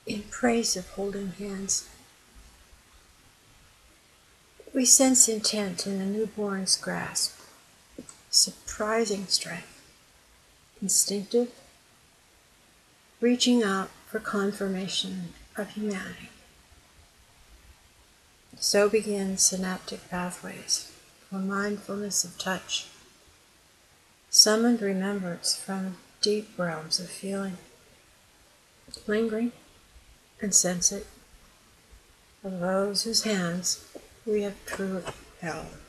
In praise of holding hands, we sense intent in a newborn's grasp, surprising strength, instinctive, reaching out for confirmation of humanity. So begin synaptic pathways for mindfulness of touch, summoned remembrance from deep realms of feeling, lingering and sense it, of those whose hands we have truly held.